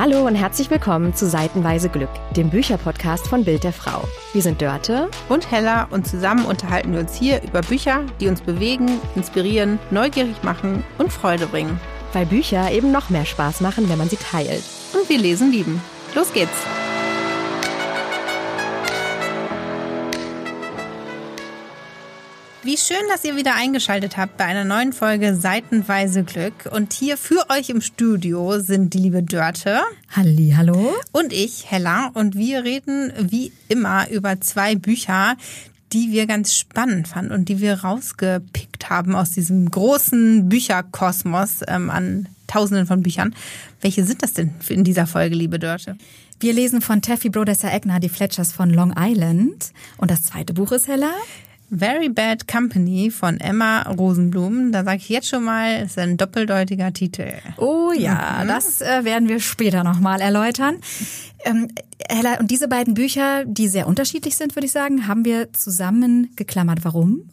Hallo und herzlich willkommen zu Seitenweise Glück, dem Bücherpodcast von Bild der Frau. Wir sind Dörte und Hella und zusammen unterhalten wir uns hier über Bücher, die uns bewegen, inspirieren, neugierig machen und Freude bringen. Weil Bücher eben noch mehr Spaß machen, wenn man sie teilt. Und wir lesen lieben. Los geht's! Wie schön, dass ihr wieder eingeschaltet habt bei einer neuen Folge Seitenweise Glück. Und hier für euch im Studio sind die liebe Dörte. Hallihallo. Und ich, Hella. Und wir reden wie immer über 2 Bücher, die wir ganz spannend fanden und die wir rausgepickt haben aus diesem großen Bücherkosmos an Tausenden von Büchern. Welche sind das denn in dieser Folge, liebe Dörte? Wir lesen von Taffy Brodesser-Egner die Fletchers von Long Island. Und das zweite Buch ist, Hella? Very Bad Company von Emma Rosenblum. Da sage ich jetzt schon mal, es ist ein doppeldeutiger Titel. Oh ja, das werden wir später nochmal erläutern. Hella, und diese beiden Bücher, die sehr unterschiedlich sind, würde ich sagen, haben wir zusammen geklammert. Warum?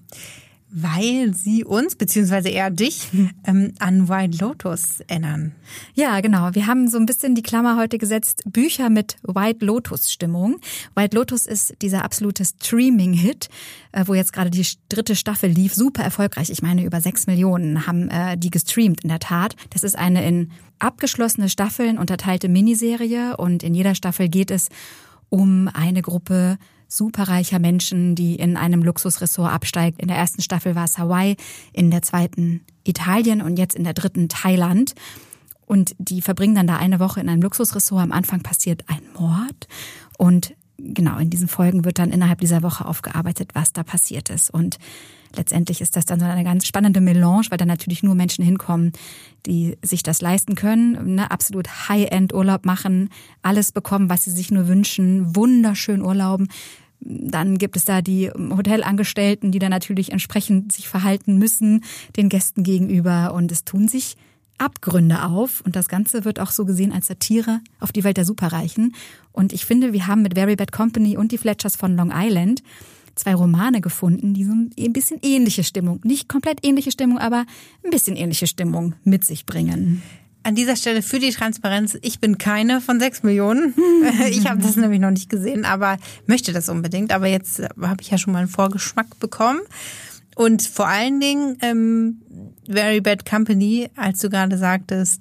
Weil sie uns, beziehungsweise eher dich, an White Lotus erinnern. Ja, genau. Wir haben so ein bisschen die Klammer heute gesetzt, Bücher mit White Lotus-Stimmung. White Lotus ist dieser absolute Streaming-Hit, wo jetzt gerade die 3. Staffel lief. Super erfolgreich. Ich meine, über 6 Millionen haben die gestreamt in der Tat. Das ist eine in abgeschlossene Staffeln unterteilte Miniserie und in jeder Staffel geht es um eine Gruppe superreicher Menschen, die in einem Luxusressort absteigt. In der 1. Staffel war es Hawaii, in der 2. Italien und jetzt in der 3. Thailand. Und die verbringen dann da eine Woche in einem Luxusressort. Am Anfang passiert ein Mord und genau in diesen Folgen wird dann innerhalb dieser Woche aufgearbeitet, was da passiert ist. Und letztendlich ist das dann so eine ganz spannende Melange, weil da natürlich nur Menschen hinkommen, die sich das leisten können, ne, absolut High-End-Urlaub machen, alles bekommen, was sie sich nur wünschen, wunderschön urlauben. Dann gibt es da die Hotelangestellten, die dann natürlich entsprechend sich verhalten müssen den Gästen gegenüber und es tun sich Abgründe auf und das Ganze wird auch so gesehen als Satire auf die Welt der Superreichen. Und ich finde, wir haben mit Very Bad Company und die Fletchers von Long Island 2 Romane gefunden, die so ein bisschen ähnliche Stimmung, nicht komplett ähnliche Stimmung, aber ein bisschen ähnliche Stimmung mit sich bringen. An dieser Stelle für die Transparenz, ich bin keine von 6 Millionen. Ich habe das nämlich noch nicht gesehen, aber möchte das unbedingt. Aber jetzt habe ich ja schon mal einen Vorgeschmack bekommen. Und vor allen Dingen Very Bad Company, als du gerade sagtest,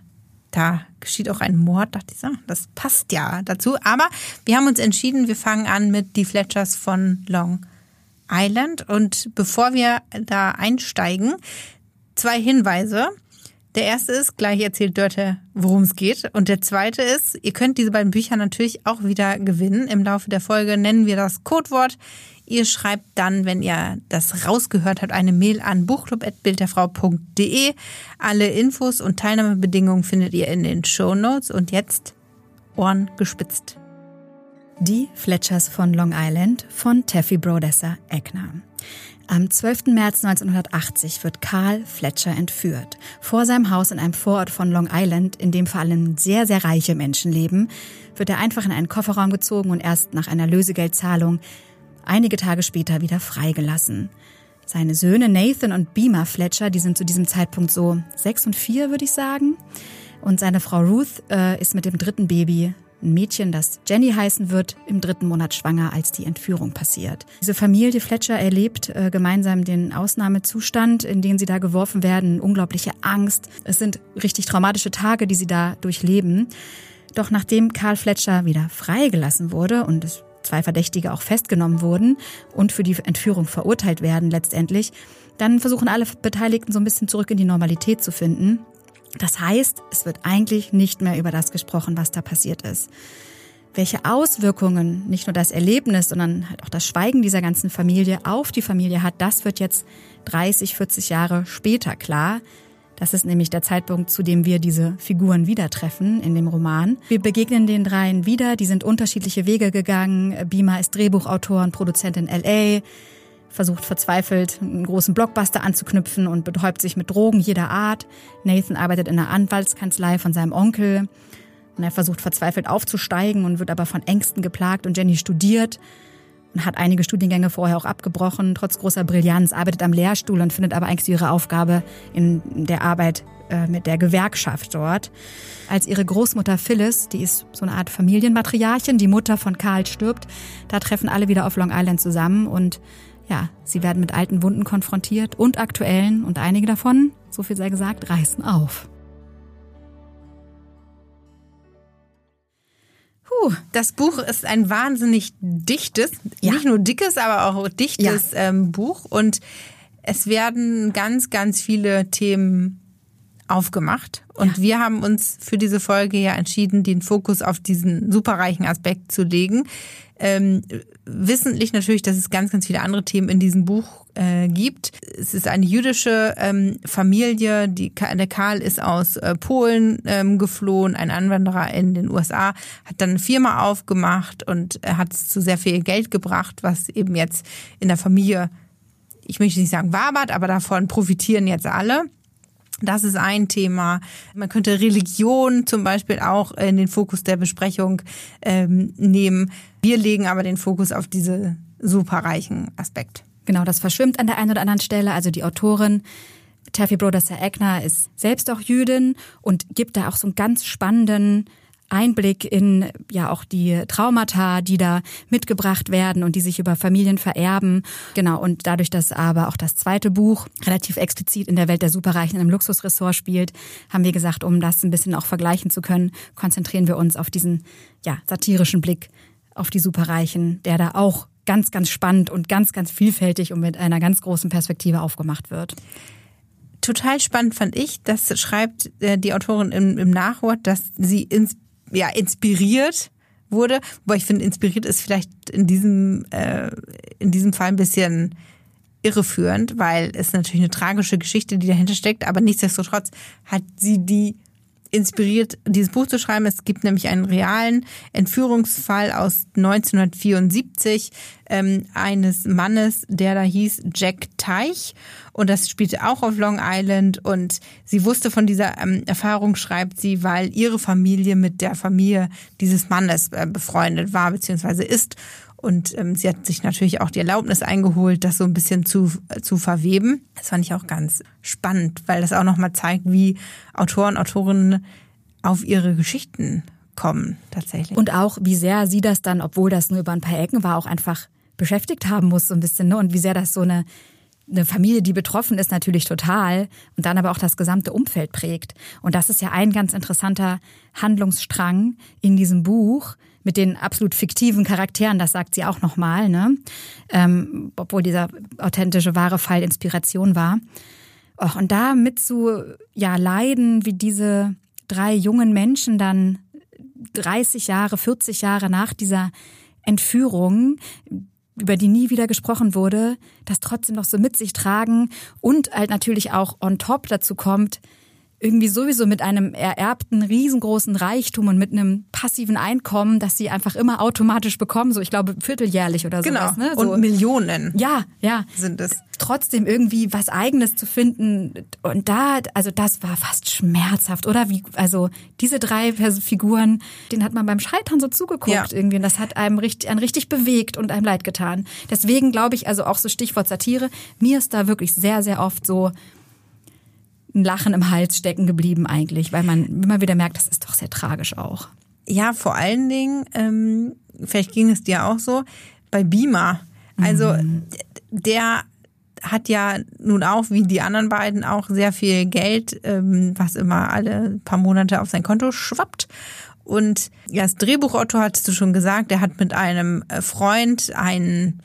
da geschieht auch ein Mord, dachte ich, das passt ja dazu. Aber wir haben uns entschieden, wir fangen an mit die Fletchers von Long Island. Und bevor wir da einsteigen, 2 Hinweise. Der erste ist, gleich erzählt Dörte, worum es geht. Und der zweite ist, ihr könnt diese beiden Bücher natürlich auch wieder gewinnen. Im Laufe der Folge nennen wir das Codewort. Ihr schreibt dann, wenn ihr das rausgehört habt, eine Mail an buchclub@bildderfrau.de. Alle Infos und Teilnahmebedingungen findet ihr in den Shownotes. Und jetzt Ohren gespitzt. Die Fletchers von Long Island von Taffy Brodesser-Egner. Am 12. März 1980 wird Carl Fletcher entführt. Vor seinem Haus in einem Vorort von Long Island, in dem vor allem sehr, sehr reiche Menschen leben, wird er einfach in einen Kofferraum gezogen und erst nach einer Lösegeldzahlung einige Tage später wieder freigelassen. Seine Söhne Nathan und Beamer Fletcher, die sind zu diesem Zeitpunkt so 6 und 4, würde ich sagen. Und seine Frau Ruth ist mit dem 3. Baby, ein Mädchen, das Jenny heißen wird, im 3. Monat schwanger, als die Entführung passiert. Diese Familie Fletcher erlebt gemeinsam den Ausnahmezustand, in den sie da geworfen werden, unglaubliche Angst. Es sind richtig traumatische Tage, die sie da durchleben. Doch nachdem Carl Fletcher wieder freigelassen wurde und es 2 Verdächtige auch festgenommen wurden und für die Entführung verurteilt werden letztendlich, dann versuchen alle Beteiligten so ein bisschen zurück in die Normalität zu finden. Das heißt, es wird eigentlich nicht mehr über das gesprochen, was da passiert ist. Welche Auswirkungen nicht nur das Erlebnis, sondern halt auch das Schweigen dieser ganzen Familie auf die Familie hat, das wird jetzt 30, 40 Jahre später klar. Das ist nämlich der Zeitpunkt, zu dem wir diese Figuren wieder treffen in dem Roman. Wir begegnen den 3 wieder, die sind unterschiedliche Wege gegangen. Beamer ist Drehbuchautor und Produzent in L.A., versucht verzweifelt, einen großen Blockbuster anzuknüpfen und betäubt sich mit Drogen jeder Art. Nathan arbeitet in einer Anwaltskanzlei von seinem Onkel und er versucht verzweifelt aufzusteigen und wird aber von Ängsten geplagt und Jenny studiert. und hat einige Studiengänge vorher auch abgebrochen, trotz großer Brillanz, arbeitet am Lehrstuhl und findet aber eigentlich so ihre Aufgabe in der Arbeit mit der Gewerkschaft dort. Als ihre Großmutter Phyllis, die ist so eine Art Familienmatriarchin, die Mutter von Carl stirbt, da treffen alle wieder auf Long Island zusammen und ja, sie werden mit alten Wunden konfrontiert und aktuellen und einige davon, so viel sei gesagt, reißen auf. Das Buch ist ein wahnsinnig dichtes, nicht nur dickes, aber auch dichtes Buch. Und es werden ganz, ganz viele Themen aufgemacht. Und wir haben uns für diese Folge ja entschieden, den Fokus auf diesen superreichen Aspekt zu legen. Wissentlich natürlich, dass es ganz, ganz viele andere Themen in diesem Buch gibt. Es ist eine jüdische Familie. Der Karl ist aus Polen geflohen, ein Anwanderer in den USA, hat dann eine Firma aufgemacht und hat es zu sehr viel Geld gebracht, was eben jetzt in der Familie, ich möchte nicht sagen wabert, aber davon profitieren jetzt alle. Das ist ein Thema. Man könnte Religion zum Beispiel auch in den Fokus der Besprechung nehmen. Wir legen aber den Fokus auf diese superreichen Aspekt. Genau, das verschwimmt an der einen oder anderen Stelle. Also die Autorin Taffy Brodesser Eckner ist selbst auch Jüdin und gibt da auch so einen ganz spannenden Einblick in ja auch die Traumata, die da mitgebracht werden und die sich über Familien vererben. Genau, und dadurch, dass aber auch das zweite Buch relativ explizit in der Welt der Superreichen in einem Luxusressort spielt, haben wir gesagt, um das ein bisschen auch vergleichen zu können, konzentrieren wir uns auf diesen satirischen Blick auf die Superreichen, der da auch ganz, ganz spannend und ganz, ganz vielfältig und mit einer ganz großen Perspektive aufgemacht wird. Total spannend fand ich, das schreibt die Autorin im Nachwort, dass sie inspiriert wurde. Wobei ich finde, inspiriert ist vielleicht in diesem Fall ein bisschen irreführend, weil es natürlich eine tragische Geschichte, die dahinter steckt, aber nichtsdestotrotz hat sie die inspiriert, dieses Buch zu schreiben. Es gibt nämlich einen realen Entführungsfall aus 1974 eines Mannes, der da hieß Jack Teich. Und das spielte auch auf Long Island. Und sie wusste von dieser Erfahrung, schreibt sie, weil ihre Familie mit der Familie dieses Mannes befreundet war bzw. ist. Und sie hat sich natürlich auch die Erlaubnis eingeholt, das so ein bisschen zu verweben. Das fand ich auch ganz spannend, weil das auch nochmal zeigt, wie Autoren, Autorinnen auf ihre Geschichten kommen tatsächlich. Und auch, wie sehr sie das dann, obwohl das nur über ein paar Ecken war, auch einfach beschäftigt haben muss so ein bisschen. Ne? Und wie sehr das so eine Familie, die betroffen ist, natürlich total und dann aber auch das gesamte Umfeld prägt. Und das ist ja ein ganz interessanter Handlungsstrang in diesem Buch, mit den absolut fiktiven Charakteren, das sagt sie auch nochmal, ne? Obwohl dieser authentische, wahre Fall Inspiration war. Und da mit zu leiden, wie diese 3 jungen Menschen dann 30 Jahre, 40 Jahre nach dieser Entführung, über die nie wieder gesprochen wurde, das trotzdem noch so mit sich tragen und halt natürlich auch on top dazu kommt, irgendwie sowieso mit einem ererbten, riesengroßen Reichtum und mit einem passiven Einkommen, das sie einfach immer automatisch bekommen, so ich glaube vierteljährlich oder sowas. Genau, ne? So. Und Millionen sind es. Trotzdem irgendwie was Eigenes zu finden und das war fast schmerzhaft, oder? Also diese 3 Figuren, denen hat man beim Scheitern so zugeguckt irgendwie und das hat einen richtig bewegt und einem leid getan. Deswegen glaube ich, also auch so Stichwort Satire, mir ist da wirklich sehr, sehr oft so ein Lachen im Hals stecken geblieben eigentlich, weil man immer wieder merkt, das ist doch sehr tragisch auch. Ja, vor allen Dingen, vielleicht ging es dir auch so, bei Beamer. Also der hat ja nun auch, wie die anderen beiden, auch sehr viel Geld, was immer alle paar Monate auf sein Konto schwappt. Und das Drehbuchautor, hattest du schon gesagt, der hat mit einem Freund einen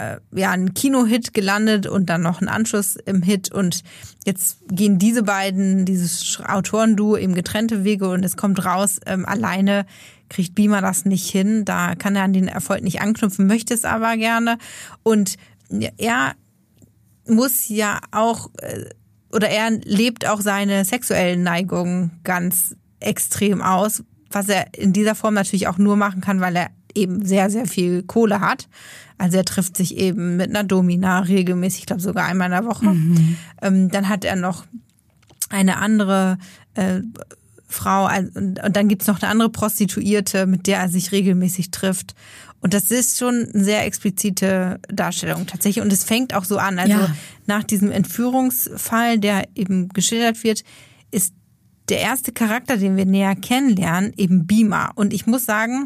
Kino-Hit gelandet und dann noch einen Anschluss im Hit und jetzt gehen diese beiden, dieses Autorenduo, eben getrennte Wege und es kommt raus, alleine kriegt Beamer das nicht hin, da kann er an den Erfolg nicht anknüpfen, möchte es aber gerne und er muss ja auch, oder er lebt auch seine sexuellen Neigungen ganz extrem aus, was er in dieser Form natürlich auch nur machen kann, weil er eben sehr, sehr viel Kohle hat. Also er trifft sich eben mit einer Domina regelmäßig, ich glaube sogar einmal in der Woche. Dann hat er noch eine andere Frau und dann gibt's noch eine andere Prostituierte, mit der er sich regelmäßig trifft. Und das ist schon eine sehr explizite Darstellung tatsächlich. Und es fängt auch so an. Also nach diesem Entführungsfall, der eben geschildert wird, ist der erste Charakter, den wir näher kennenlernen, eben Bhima. Und ich muss sagen,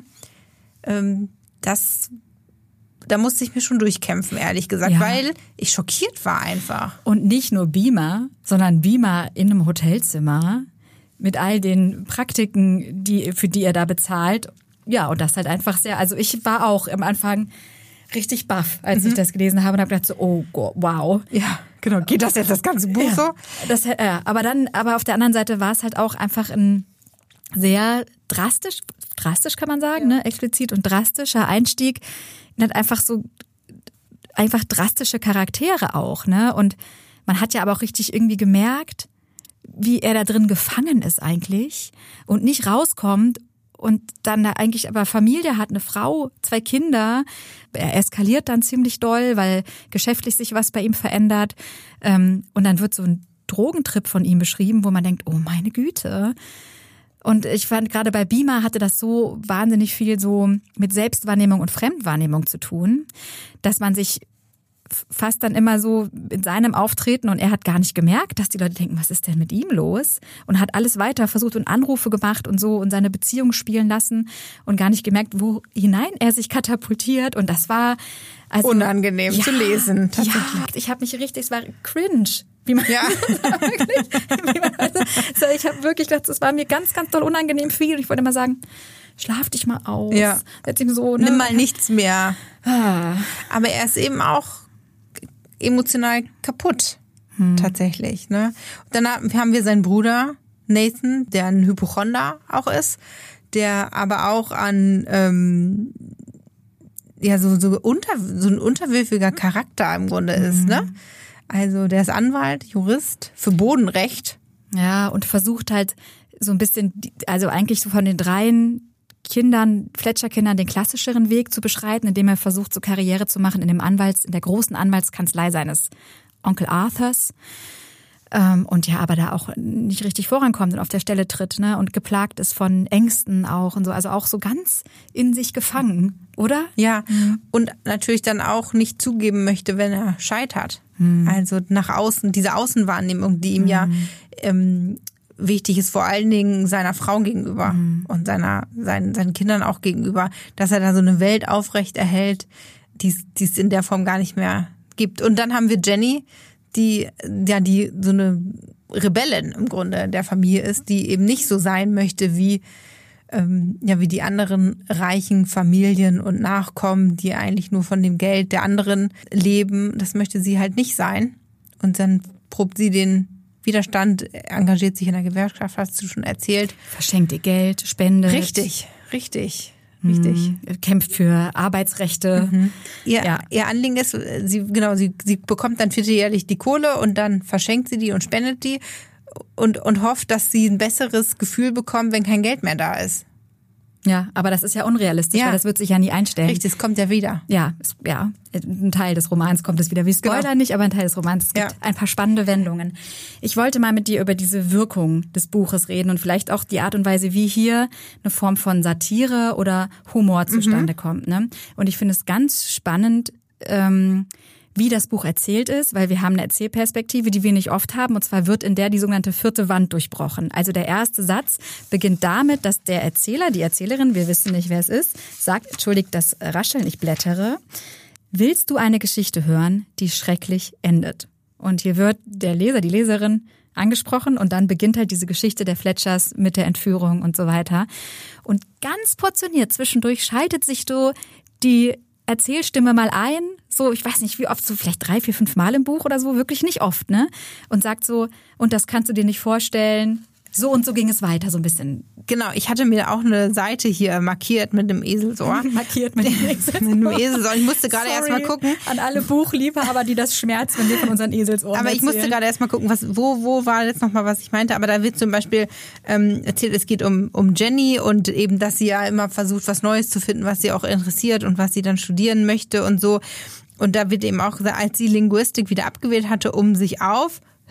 da musste ich mir schon durchkämpfen, ehrlich gesagt, weil ich schockiert war einfach. Und nicht nur Bhima, sondern Bhima in einem Hotelzimmer mit all den Praktiken, für die er da bezahlt. Ja, und das halt einfach sehr, also ich war auch am Anfang richtig baff, als ich das gelesen habe und habe gedacht so, oh Gott, wow. Ja, genau. Geht das jetzt das ganze Buch so? Aber auf der anderen Seite war es halt auch einfach ein sehr drastisch kann man sagen, ne, explizit und drastischer Einstieg in halt einfach drastische Charaktere auch, ne, und man hat ja aber auch richtig irgendwie gemerkt, wie er da drin gefangen ist eigentlich und nicht rauskommt. Und dann da eigentlich aber Familie hat, eine Frau, 2 Kinder. Er eskaliert dann ziemlich doll, weil geschäftlich sich was bei ihm verändert. Und dann wird so ein Drogentrip von ihm beschrieben, wo man denkt, oh meine Güte. Und ich fand, gerade bei Bhima hatte das so wahnsinnig viel so mit Selbstwahrnehmung und Fremdwahrnehmung zu tun, dass man sich fast dann immer so in seinem Auftreten und er hat gar nicht gemerkt, dass die Leute denken, was ist denn mit ihm los? Und hat alles weiter versucht und Anrufe gemacht und so und seine Beziehung spielen lassen und gar nicht gemerkt, wo hinein er sich katapultiert. Und das war also unangenehm zu lesen. Tatsächlich. Ja, ich habe mich richtig, es war cringe. Ich habe wirklich gedacht, es war mir ganz, ganz doll unangenehm viel. Und ich wollte immer sagen, schlaf dich mal aus. Ja. Setz ihm so, ne? Nimm mal nichts mehr. Aber er ist eben auch emotional kaputt, tatsächlich. Ne? Und dann haben wir seinen Bruder Nathan, der ein Hypochonder auch ist, der aber auch an so ein unterwürfiger Charakter im Grunde ist. Ne? Also der ist Anwalt, Jurist für Bodenrecht. Ja, und versucht halt so ein bisschen, also eigentlich so von den 3 Fletcher-Kindern den klassischeren Weg zu beschreiten, indem er versucht, so Karriere zu machen in der großen Anwaltskanzlei seines Onkel Arthurs. Und ja, aber da auch nicht richtig vorankommt und auf der Stelle tritt, ne, und geplagt ist von Ängsten auch und so, also auch so ganz in sich gefangen, oder? Ja, und natürlich dann auch nicht zugeben möchte, wenn er scheitert. Also nach außen, diese Außenwahrnehmung, die ihm ja wichtig ist, vor allen Dingen seiner Frau gegenüber und seinen Kindern auch gegenüber, dass er da so eine Welt aufrecht erhält, die es in der Form gar nicht mehr gibt. Und dann haben wir Jenny, die so eine Rebellin im Grunde der Familie ist, die eben nicht so sein möchte wie die anderen reichen Familien und Nachkommen, die eigentlich nur von dem Geld der anderen leben. Das möchte sie halt nicht sein. Und dann probt sie den Widerstand, engagiert sich in der Gewerkschaft, hast du schon erzählt. Verschenkt ihr Geld, spendet. Richtig. Kämpft für Arbeitsrechte. Ihr Anliegen ist, sie bekommt dann vierteljährlich die Kohle und dann verschenkt sie die und spendet die und hofft, dass sie ein besseres Gefühl bekommt, wenn kein Geld mehr da ist. Ja, aber das ist ja unrealistisch, weil das wird sich ja nie einstellen. Richtig, es kommt ja wieder. Ja, ein Teil des Romans kommt es wieder. Wir spoilern nicht, aber ein Teil des Romans. Es gibt ein paar spannende Wendungen. Ich wollte mal mit dir über diese Wirkung des Buches reden und vielleicht auch die Art und Weise, wie hier eine Form von Satire oder Humor zustande kommt. Ne? Und ich finde es ganz spannend, wie das Buch erzählt ist, weil wir haben eine Erzählperspektive, die wir nicht oft haben, und zwar wird in der die sogenannte 4. Wand durchbrochen. Also der erste Satz beginnt damit, dass der Erzähler, die Erzählerin, wir wissen nicht, wer es ist, sagt, entschuldigt das Rascheln, ich blättere, willst du eine Geschichte hören, die schrecklich endet? Und hier wird der Leser, die Leserin angesprochen und dann beginnt halt diese Geschichte der Fletchers mit der Entführung und so weiter. Und ganz portioniert zwischendurch schaltet sich so die Erzählstimme mal ein, so, ich weiß nicht wie oft, so vielleicht 3, 4, 5 Mal im Buch oder so, wirklich nicht oft, ne? Und sagt so, und das kannst du dir nicht vorstellen. So und so ging es weiter, so ein bisschen. Genau, ich hatte mir auch eine Seite hier markiert mit dem Eselsohr. Markiert mit dem Eselsohr. Mit dem Eselsohr. Ich musste gerade erst mal gucken. An alle Buchliebhaber, die das schmerzt, wenn wir von unseren Eselsohren Aber erzählen. Ich musste gerade erst mal gucken, wo war jetzt nochmal, was ich meinte. Aber da wird zum Beispiel erzählt, es geht um Jenny und eben, dass sie ja immer versucht, was Neues zu finden, was sie auch interessiert und was sie dann studieren möchte und so. Und da wird eben auch gesagt, als sie Linguistik wieder abgewählt hatte, um sich auf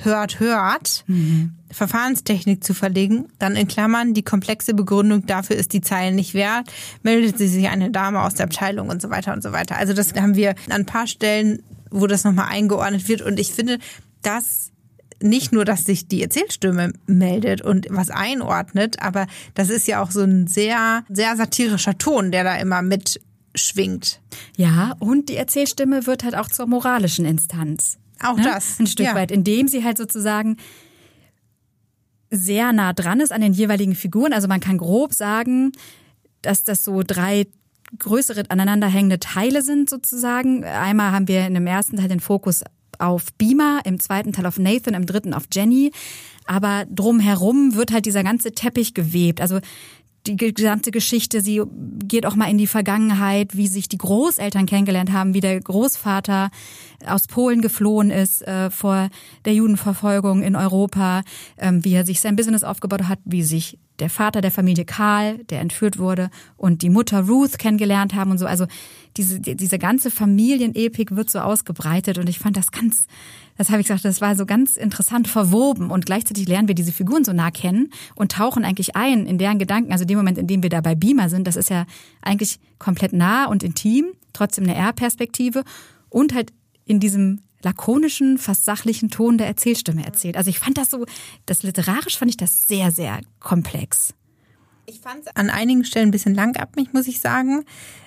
hört, Verfahrenstechnik zu verlegen, dann in Klammern, die komplexe Begründung dafür ist die Zeilen nicht wert, meldet sie sich eine Dame aus der Abteilung und so weiter und so weiter. Also das haben wir an ein paar Stellen, wo das nochmal eingeordnet wird und ich finde, dass nicht nur, dass sich die Erzählstimme meldet und was einordnet, aber das ist ja auch so ein sehr, sehr satirischer Ton, der da immer mitschwingt. Ja, und die Erzählstimme wird halt auch zur moralischen Instanz. Auch das. Ein Stück weit, indem sie halt sozusagen sehr nah dran ist an den jeweiligen Figuren. Also man kann grob sagen, dass das so 3 größere aneinanderhängende Teile sind sozusagen. Einmal haben wir in dem ersten Teil den Fokus auf Beamer, im zweiten Teil auf Nathan, im dritten auf Jenny. Aber drumherum wird halt dieser ganze Teppich gewebt. Also die gesamte Geschichte, sie geht auch mal in die Vergangenheit, wie sich die Großeltern kennengelernt haben, wie der Großvater aus Polen geflohen ist vor der Judenverfolgung in Europa, wie er sich sein Business aufgebaut hat, wie sich der Vater der Familie Karl, der entführt wurde, und die Mutter Ruth kennengelernt haben und so. Also diese ganze Familienepik wird so ausgebreitet und ich fand das habe ich gesagt, das war so ganz interessant verwoben und gleichzeitig lernen wir diese Figuren so nah kennen und tauchen eigentlich ein in deren Gedanken. Also dem Moment, in dem wir da bei Beamer sind, das ist ja eigentlich komplett nah und intim, trotzdem eine R-Perspektive und halt in diesem lakonischen, fast sachlichen Ton der Erzählstimme erzählt. Also ich fand literarisch fand ich das sehr, sehr komplex. Ich fand es an einigen Stellen ein bisschen langatmig, muss ich sagen.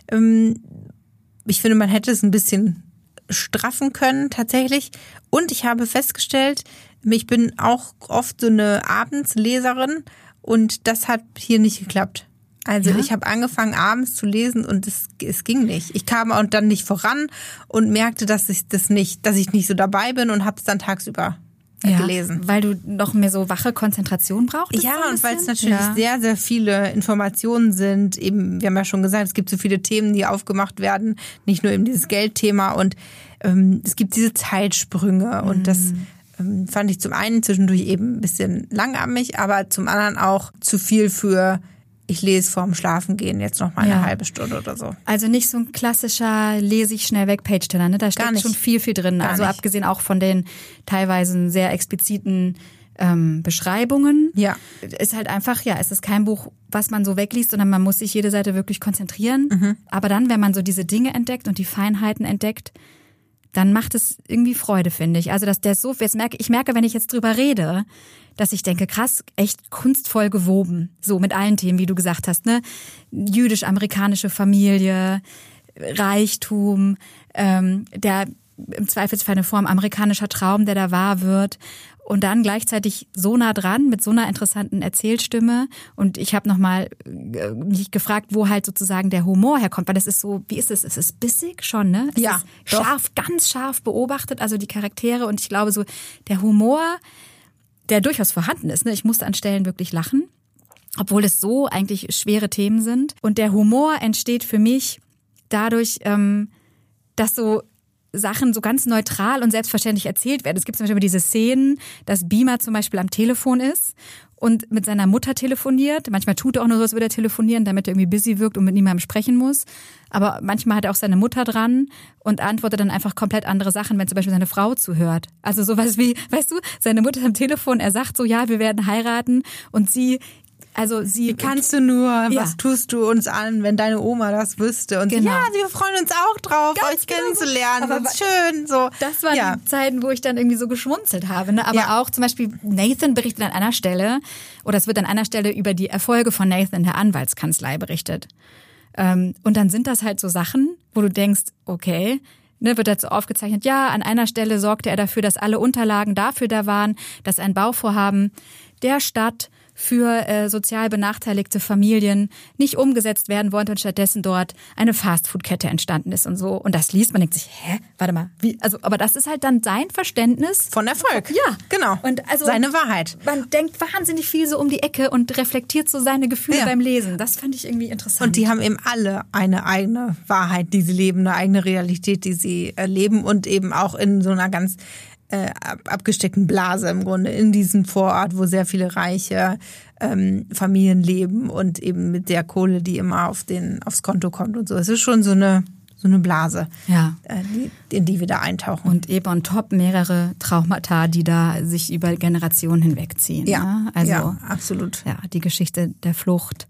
Ich finde, man hätte es ein bisschen straffen können tatsächlich. Und ich habe festgestellt, ich bin auch oft so eine Abendsleserin und das hat hier nicht geklappt. Also Ich habe angefangen abends zu lesen und es ging nicht. Ich kam auch dann nicht voran und merkte, dass ich nicht so dabei bin und habe es dann tagsüber gelesen. Weil du noch mehr so wache Konzentration brauchst? Ja, und weil es natürlich sehr, sehr viele Informationen sind. Eben, wir haben ja schon gesagt, es gibt so viele Themen, die aufgemacht werden. Nicht nur eben dieses Geldthema und es gibt diese Zeitsprünge und das fand ich zum einen zwischendurch eben ein bisschen langatmig, aber zum anderen auch zu viel für ich lese vorm Schlafengehen jetzt noch mal eine halbe Stunde oder so. Also nicht so ein klassischer lese ich schnell weg Page-Turner, ne? Da steckt schon viel drin. Also abgesehen auch von den teilweise sehr expliziten Beschreibungen. Ja. Ist halt einfach, es ist kein Buch, was man so wegliest, sondern man muss sich jede Seite wirklich konzentrieren. Mhm. Aber dann, wenn man so diese Dinge entdeckt und die Feinheiten entdeckt, dann macht es irgendwie Freude, finde ich. Also, dass der so, ich merke, wenn ich jetzt drüber rede, dass ich denke, krass, echt kunstvoll gewoben. So mit allen Themen, wie du gesagt hast, ne? Jüdisch-amerikanische Familie, Reichtum, der im Zweifelsfall eine Form amerikanischer Traum, der da wahr wird. Und dann gleichzeitig so nah dran mit so einer interessanten Erzählstimme. Und ich habe nochmal mich gefragt, wo halt sozusagen der Humor herkommt. Weil das ist so, wie ist es? Es ist bissig schon, ne? Es ist scharf, ganz scharf beobachtet, also die Charaktere. Und ich glaube so, der Humor, der durchaus vorhanden ist, ne? Ich musste an Stellen wirklich lachen, obwohl es so eigentlich schwere Themen sind. Und der Humor entsteht für mich dadurch, dass so Sachen so ganz neutral und selbstverständlich erzählt werden. Es gibt zum Beispiel diese Szenen, dass Beamer zum Beispiel am Telefon ist und mit seiner Mutter telefoniert. Manchmal tut er auch nur so, als würde er telefonieren, damit er irgendwie busy wirkt und mit niemandem sprechen muss. Aber manchmal hat er auch seine Mutter dran und antwortet dann einfach komplett andere Sachen, wenn zum Beispiel seine Frau zuhört. Also sowas wie, weißt du, seine Mutter am Telefon, er sagt so, ja, wir werden heiraten und sie... Wie kannst du nur, was tust du uns an, wenn deine Oma das wüsste? Und genau. Wir freuen uns auch drauf, euch kennenzulernen. Aber das ist schön. So. Das waren die Zeiten, wo ich dann irgendwie so geschmunzelt habe. Ne? Aber auch zum Beispiel Nathan berichtet an einer Stelle, oder es wird an einer Stelle über die Erfolge von Nathan in der Anwaltskanzlei berichtet. Und dann sind das halt so Sachen, wo du denkst, okay, ne, wird dazu aufgezeichnet, an einer Stelle sorgte er dafür, dass alle Unterlagen dafür da waren, dass ein Bauvorhaben der Stadt für sozial benachteiligte Familien nicht umgesetzt werden wollte und stattdessen dort eine Fastfood-Kette entstanden ist und so. Und das liest man, denkt sich, warte mal, wie? Also, aber das ist halt dann sein Verständnis von Erfolg. Ja, genau. Und also seine Wahrheit. Man denkt wahnsinnig viel so um die Ecke und reflektiert so seine Gefühle beim Lesen. Das fand ich irgendwie interessant. Und die haben eben alle eine eigene Wahrheit, die sie leben, eine eigene Realität, die sie erleben und eben auch in so einer ganz abgesteckten Blase im Grunde, in diesem Vorort, wo sehr viele reiche Familien leben und eben mit der Kohle, die immer aufs Konto kommt und so. Es ist schon so eine so eine Blase, Ja. in die wir da eintauchen. Und eben on top mehrere Traumata, die da sich über Generationen hinwegziehen. Ja, ne? Also, ja, absolut. Ja, die Geschichte der Flucht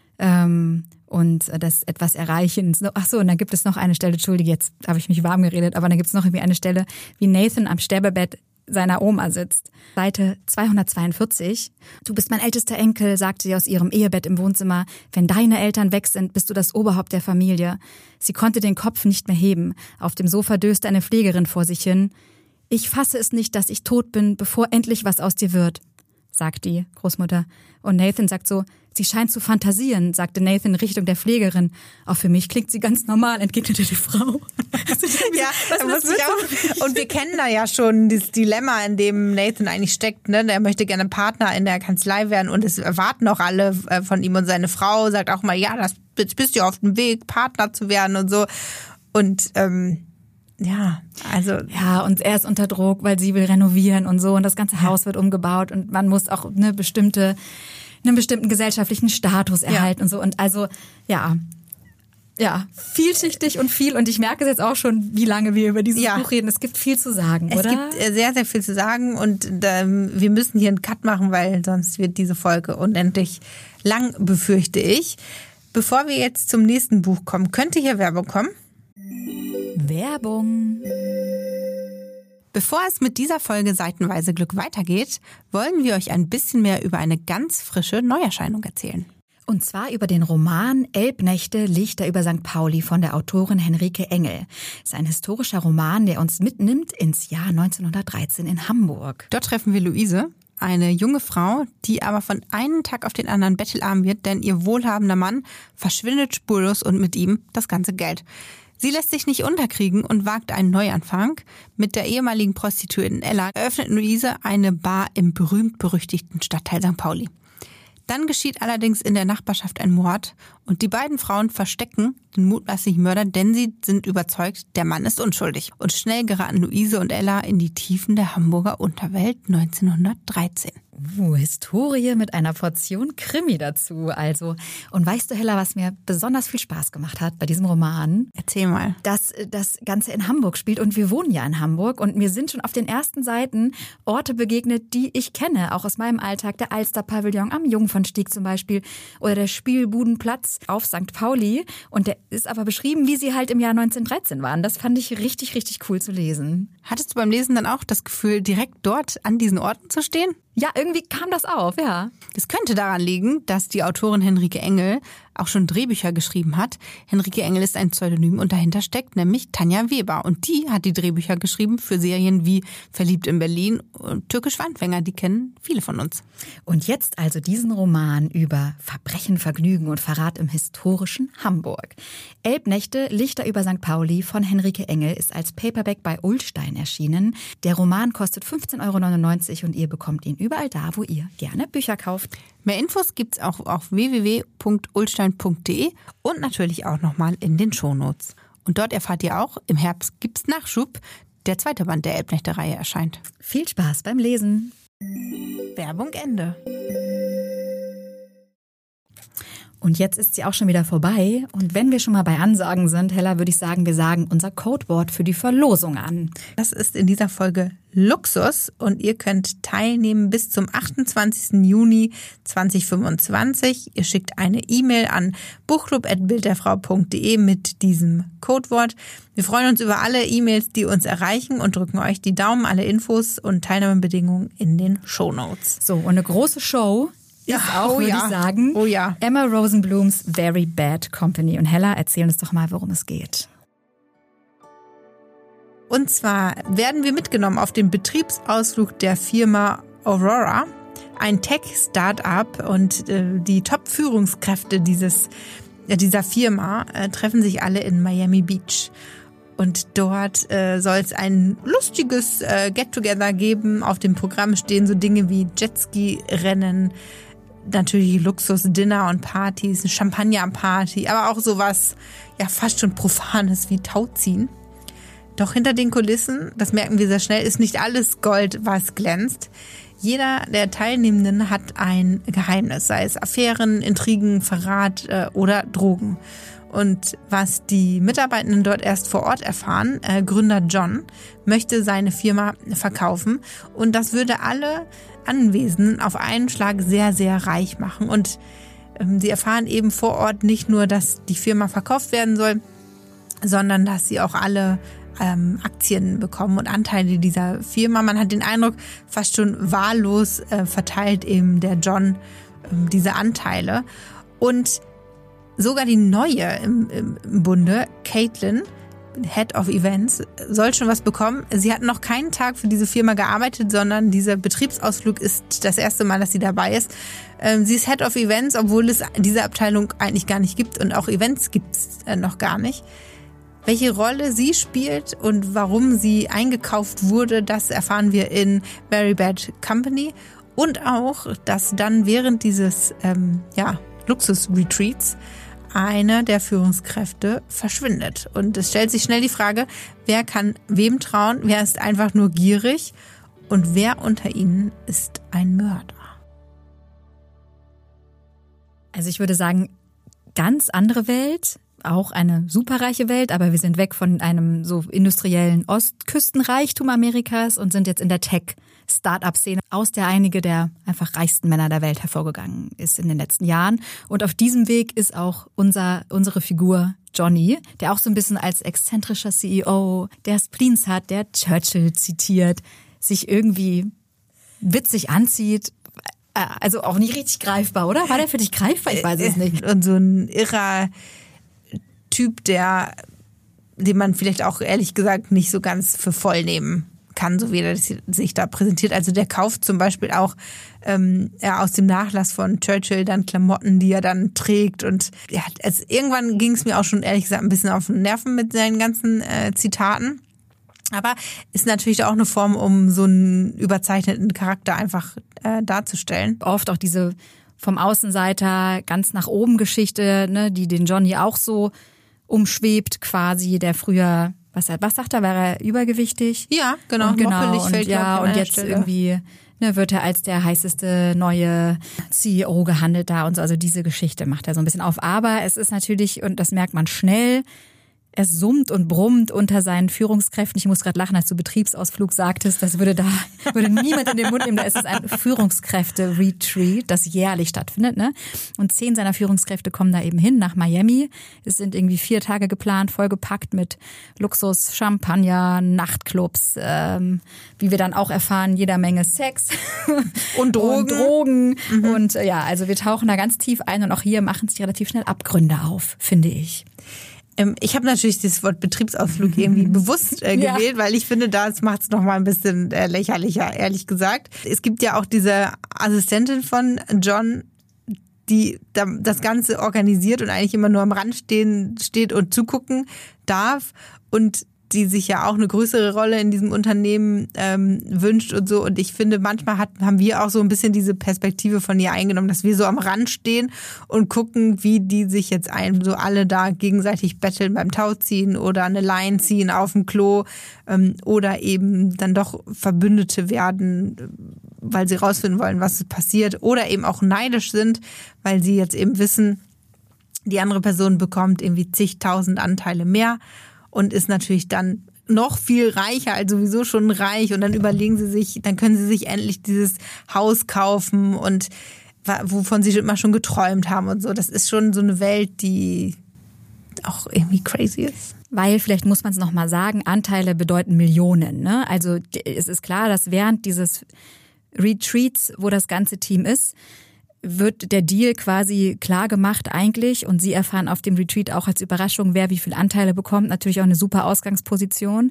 und des etwas Erreichens. Ach so, und dann gibt es noch eine Stelle, Entschuldige, jetzt habe ich mich warm geredet, aber dann gibt es noch irgendwie eine Stelle, wie Nathan am Sterbebett seiner Oma sitzt. Seite 242. Du bist mein ältester Enkel, sagte sie aus ihrem Ehebett im Wohnzimmer. Wenn deine Eltern weg sind, bist du das Oberhaupt der Familie. Sie konnte den Kopf nicht mehr heben. Auf dem Sofa döste eine Pflegerin vor sich hin. Ich fasse es nicht, dass ich tot bin, bevor endlich was aus dir wird, sagt die Großmutter. Und Nathan sagt so, sie scheint zu fantasieren, sagte Nathan in Richtung der Pflegerin. Auch für mich klingt sie ganz normal, entgegnete die Frau. Ja, und wir kennen da ja schon das Dilemma, in dem Nathan eigentlich steckt. Ne? Der möchte gerne Partner in der Kanzlei werden und es erwarten auch alle von ihm. Und seine Frau sagt auch mal, ja, das bist du auf dem Weg, Partner zu werden und so. Und ja, also. Ja, und er ist unter Druck, weil sie will renovieren und so und das ganze Haus wird umgebaut und man muss auch einen bestimmten gesellschaftlichen Status erhalten und so. Und also, ja, vielschichtig und viel. Und ich merke es jetzt auch schon, wie lange wir über dieses Buch reden. Es gibt viel zu sagen, oder? Es gibt sehr, sehr viel zu sagen und wir müssen hier einen Cut machen, weil sonst wird diese Folge unendlich lang, befürchte ich. Bevor wir jetzt zum nächsten Buch kommen, könnte hier Werbung kommen? Werbung. Bevor es mit dieser Folge Seitenweise Glück weitergeht, wollen wir euch ein bisschen mehr über eine ganz frische Neuerscheinung erzählen. Und zwar über den Roman Elbnächte, Lichter über St. Pauli von der Autorin Henrike Engel. Es ist ein historischer Roman, der uns mitnimmt ins Jahr 1913 in Hamburg. Dort treffen wir Luise, eine junge Frau, die aber von einem Tag auf den anderen bettelarm wird, denn ihr wohlhabender Mann verschwindet spurlos und mit ihm das ganze Geld. Sie lässt sich nicht unterkriegen und wagt einen Neuanfang. Mit der ehemaligen Prostituierten Ella eröffnet Luise eine Bar im berühmt-berüchtigten Stadtteil St. Pauli. Dann geschieht allerdings in der Nachbarschaft ein Mord und die beiden Frauen verstecken den mutmaßlichen Mörder, denn sie sind überzeugt, der Mann ist unschuldig. Und schnell geraten Luise und Ella in die Tiefen der Hamburger Unterwelt 1913. Historie mit einer Portion Krimi dazu also. Und weißt du, Hella, was mir besonders viel Spaß gemacht hat bei diesem Roman? Erzähl mal. Dass das Ganze in Hamburg spielt und wir wohnen ja in Hamburg und mir sind schon auf den ersten Seiten Orte begegnet, die ich kenne, auch aus meinem Alltag. Der Alster-Pavillon am Jungfernstieg zum Beispiel oder der Spielbudenplatz auf St. Pauli. Und der ist aber beschrieben, wie sie halt im Jahr 1913 waren. Das fand ich richtig, richtig cool zu lesen. Hattest du beim Lesen dann auch das Gefühl, direkt dort an diesen Orten zu stehen? Ja, irgendwie kam das auf, ja. Es könnte daran liegen, dass die Autorin Henrike Engel auch schon Drehbücher geschrieben hat. Henrike Engel ist ein Pseudonym und dahinter steckt nämlich Tanja Weber. Und die hat die Drehbücher geschrieben für Serien wie Verliebt in Berlin und Türkisch Wandfänger. Die kennen viele von uns. Und jetzt also diesen Roman über Verbrechen, Vergnügen und Verrat im historischen Hamburg. Elbnächte, Lichter über St. Pauli von Henrike Engel ist als Paperback bei Ullstein erschienen. Der Roman kostet 15,99 € und ihr bekommt ihn überall da, wo ihr gerne Bücher kauft. Mehr Infos gibt's auch auf www.ullstein.de und natürlich auch nochmal in den Shownotes. Und dort erfahrt ihr auch, im Herbst gibt's Nachschub. Der zweite Band der Elbnächte-Reihe erscheint. Viel Spaß beim Lesen. Werbung Ende. Und jetzt ist sie auch schon wieder vorbei. Und wenn wir schon mal bei Ansagen sind, Hella, würde ich sagen, wir sagen unser Codewort für die Verlosung an. Das ist in dieser Folge Luxus und ihr könnt teilnehmen bis zum 28. Juni 2025. Ihr schickt eine E-Mail an buchclub@bildderfrau.de mit diesem Codewort. Wir freuen uns über alle E-Mails, die uns erreichen und drücken euch die Daumen. Alle Infos und Teilnahmebedingungen in den Shownotes. So, und eine große Show ist auch, würde ich sagen, Emma Rosenblums Very Bad Company. Und Hella, erzähl uns doch mal, worum es geht. Und zwar werden wir mitgenommen auf den Betriebsausflug der Firma Aurora, ein Tech-Startup, und die Top-Führungskräfte dieser Firma treffen sich alle in Miami Beach. Und dort soll es ein lustiges Get-Together geben. Auf dem Programm stehen so Dinge wie Jetski-Rennen, natürlich Luxus-Dinner und Partys, Champagner-Party, aber auch sowas ja fast schon Profanes wie Tauziehen. Doch hinter den Kulissen, das merken wir sehr schnell, ist nicht alles Gold, was glänzt. Jeder der Teilnehmenden hat ein Geheimnis, sei es Affären, Intrigen, Verrat oder Drogen. Und was die Mitarbeitenden dort erst vor Ort erfahren, Gründer John möchte seine Firma verkaufen und das würde alle Anwesenden auf einen Schlag sehr, sehr reich machen. Und sie erfahren eben vor Ort nicht nur, dass die Firma verkauft werden soll, sondern dass sie auch alle Aktien bekommen und Anteile dieser Firma. Man hat den Eindruck, fast schon wahllos verteilt eben der John diese Anteile. Und sogar die neue im Bunde, Caitlin, Head of Events, soll schon was bekommen. Sie hat noch keinen Tag für diese Firma gearbeitet, sondern dieser Betriebsausflug ist das erste Mal, dass sie dabei ist. Sie ist Head of Events, obwohl es diese Abteilung eigentlich gar nicht gibt und auch Events gibt es noch gar nicht. Welche Rolle sie spielt und warum sie eingekauft wurde, das erfahren wir in Very Bad Company. Und auch, dass dann während dieses Luxus-Retreats eine der Führungskräfte verschwindet. Und es stellt sich schnell die Frage, wer kann wem trauen, wer ist einfach nur gierig und wer unter ihnen ist ein Mörder. Also ich würde sagen, ganz andere Welt, auch eine superreiche Welt, aber wir sind weg von einem so industriellen Ostküstenreichtum Amerikas und sind jetzt in der Tech-Startup-Szene, aus der einige der einfach reichsten Männer der Welt hervorgegangen ist in den letzten Jahren. Und auf diesem Weg ist auch unsere Figur Johnny, der auch so ein bisschen als exzentrischer CEO, der Spleens hat, der Churchill zitiert, sich irgendwie witzig anzieht. Also auch nicht richtig greifbar, oder? War der für dich greifbar? Ich weiß es nicht. Und so ein irrer Typ, den man vielleicht auch ehrlich gesagt nicht so ganz für voll nehmen kann, so wie er sich da präsentiert. Also der kauft zum Beispiel auch aus dem Nachlass von Churchill dann Klamotten, die er dann trägt. Und ja, irgendwann ging es mir auch schon ehrlich gesagt ein bisschen auf den Nerven mit seinen ganzen Zitaten. Aber ist natürlich auch eine Form, um so einen überzeichneten Charakter einfach darzustellen. Oft auch diese vom Außenseiter ganz nach oben Geschichte, ne, die den Johnny auch so umschwebt quasi, der früher, was sagt er, war er übergewichtig? Ja, genau. Moppelig fällt, und jetzt Stelle. Irgendwie wird er als der heißeste neue CEO gehandelt da und so. Also diese Geschichte macht er so ein bisschen auf. Aber es ist natürlich, und das merkt man schnell, es summt und brummt unter seinen Führungskräften. Ich muss gerade lachen, als du Betriebsausflug sagtest, das würde niemand in den Mund nehmen. Da ist es ein Führungskräfte-Retreat, das jährlich stattfindet, ne? Und 10 seiner Führungskräfte kommen da eben hin nach Miami. Es sind irgendwie 4 Tage geplant, vollgepackt mit Luxus, Champagner, Nachtclubs, wie wir dann auch erfahren, jeder Menge Sex und Drogen. Und ja, also wir tauchen da ganz tief ein und auch hier machen sich relativ schnell Abgründe auf, finde ich. Ich habe natürlich das Wort Betriebsausflug irgendwie bewusst gewählt, weil ich finde, das macht es nochmal ein bisschen lächerlicher, ehrlich gesagt. Es gibt ja auch diese Assistentin von John, die das Ganze organisiert und eigentlich immer nur am Rand steht und zugucken darf und die sich ja auch eine größere Rolle in diesem Unternehmen wünscht und so. Und ich finde, manchmal haben wir auch so ein bisschen diese Perspektive von ihr eingenommen, dass wir so am Rand stehen und gucken, wie die sich jetzt so alle da gegenseitig betteln beim Tauziehen oder eine Line ziehen auf dem Klo oder eben dann doch Verbündete werden, weil sie rausfinden wollen, was passiert, oder eben auch neidisch sind, weil sie jetzt eben wissen, die andere Person bekommt irgendwie zigtausend Anteile mehr und ist natürlich dann noch viel reicher, als sowieso schon reich. Und dann überlegen sie sich, dann können sie sich endlich dieses Haus kaufen und wovon sie immer schon geträumt haben und so. Das ist schon so eine Welt, die auch irgendwie crazy ist. Weil, vielleicht muss man es nochmal sagen, Anteile bedeuten Millionen, ne? Also es ist klar, dass während dieses Retreats, wo das ganze Team ist, wird der Deal quasi klar gemacht eigentlich, und sie erfahren auf dem Retreat auch als Überraschung, wer wie viel Anteile bekommt. Natürlich auch eine super Ausgangsposition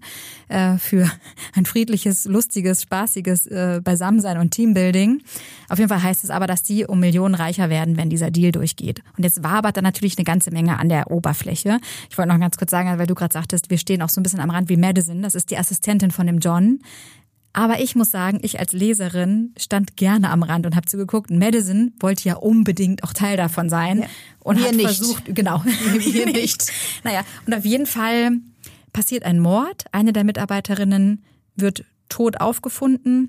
für ein friedliches, lustiges, spaßiges Beisammensein und Teambuilding. Auf jeden Fall heißt es aber, dass die um Millionen reicher werden, wenn dieser Deal durchgeht. Und jetzt wabert da natürlich eine ganze Menge an der Oberfläche. Ich wollte noch ganz kurz sagen, weil du gerade sagtest, wir stehen auch so ein bisschen am Rand wie Madison. Das ist die Assistentin von dem John. Aber ich muss sagen, ich als Leserin stand gerne am Rand und habe zugeguckt. Madison wollte ja unbedingt auch Teil davon sein. Ja. Und hat versucht, genau, wir nicht. Naja, und auf jeden Fall passiert ein Mord. Eine der Mitarbeiterinnen wird tot aufgefunden.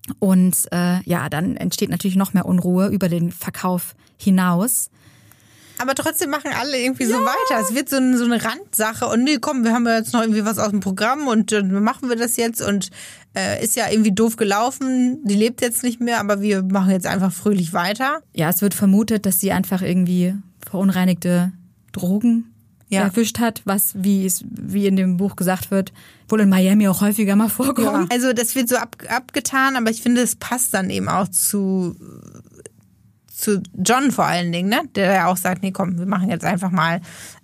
Und dann entsteht natürlich noch mehr Unruhe über den Verkauf hinaus. Aber trotzdem machen alle irgendwie so weiter. Es wird so eine Randsache und nee, komm, wir haben ja jetzt noch irgendwie was aus dem Programm und machen wir das jetzt und ist ja irgendwie doof gelaufen, die lebt jetzt nicht mehr, aber wir machen jetzt einfach fröhlich weiter. Ja, es wird vermutet, dass sie einfach irgendwie verunreinigte Drogen erwischt hat, was, wie in dem Buch gesagt wird, wohl in Miami auch häufiger mal vorkommt. Ja. Also das wird so abgetan, aber ich finde, es passt dann eben auch zu John vor allen Dingen, ne? Der ja auch sagt, nee, komm, wir machen jetzt einfach mal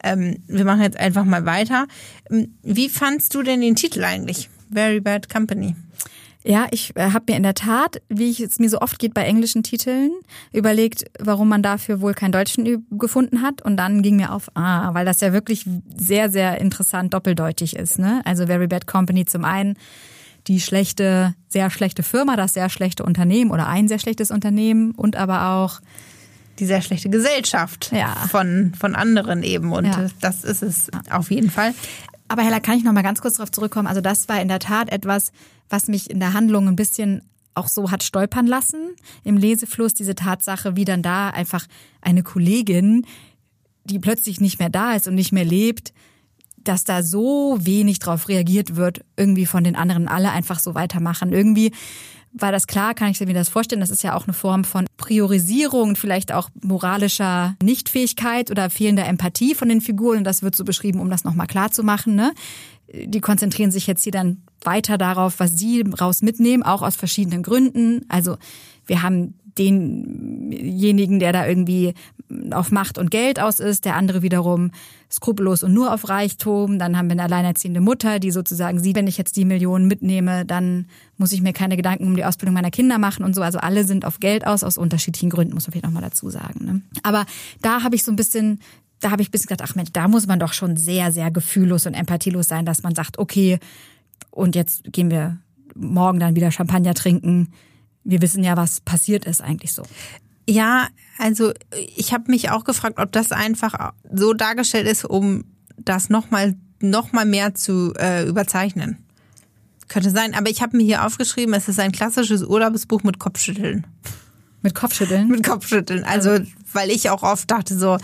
weiter. Wie fandst du denn den Titel eigentlich? Very Bad Company. Ja, ich habe mir in der Tat, wie es mir so oft geht bei englischen Titeln, überlegt, warum man dafür wohl keinen Deutschen gefunden hat. Und dann ging mir auf, weil das ja wirklich sehr, sehr interessant doppeldeutig ist, ne? Also Very Bad Company zum einen die sehr schlechte Firma, das sehr schlechte Unternehmen oder ein sehr schlechtes Unternehmen und aber auch die sehr schlechte Gesellschaft von anderen eben. Und das ist es auf jeden Fall. Aber Hella, kann ich noch mal ganz kurz darauf zurückkommen? Also das war in der Tat etwas, was mich in der Handlung ein bisschen auch so hat stolpern lassen. Im Lesefluss diese Tatsache, wie dann da einfach eine Kollegin, die plötzlich nicht mehr da ist und nicht mehr lebt, dass da so wenig drauf reagiert wird, irgendwie von den anderen alle einfach so weitermachen. Irgendwie war das klar, kann ich mir das vorstellen, das ist ja auch eine Form von Priorisierung, vielleicht auch moralischer Nichtfähigkeit oder fehlender Empathie von den Figuren. Und das wird so beschrieben, um das nochmal klar zu machen, ne? Die konzentrieren sich jetzt hier dann weiter darauf, was sie raus mitnehmen, auch aus verschiedenen Gründen. Also wir haben denjenigen, der da irgendwie auf Macht und Geld aus ist, der andere wiederum skrupellos und nur auf Reichtum. Dann haben wir eine alleinerziehende Mutter, die sozusagen sieht, wenn ich jetzt die Millionen mitnehme, dann muss ich mir keine Gedanken um die Ausbildung meiner Kinder machen und so. Also alle sind auf Geld aus unterschiedlichen Gründen, muss man vielleicht nochmal dazu sagen, ne? Aber da habe ich ein bisschen gedacht, ach Mensch, da muss man doch schon sehr, sehr gefühllos und empathielos sein, dass man sagt, okay, und jetzt gehen wir morgen dann wieder Champagner trinken. Wir wissen ja, was passiert ist eigentlich so. Ja, also ich habe mich auch gefragt, ob das einfach so dargestellt ist, um das noch mal mehr zu überzeichnen. Könnte sein, aber ich habe mir hier aufgeschrieben, es ist ein klassisches Urlaubsbuch mit Kopfschütteln. Mit Kopfschütteln? Mit Kopfschütteln. Also weil ich auch oft dachte so,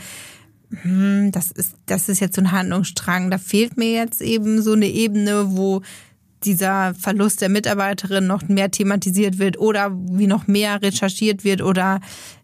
das ist jetzt so ein Handlungsstrang. Da fehlt mir jetzt eben so eine Ebene, wo dieser Verlust der Mitarbeiterin noch mehr thematisiert wird oder wie noch mehr recherchiert wird oder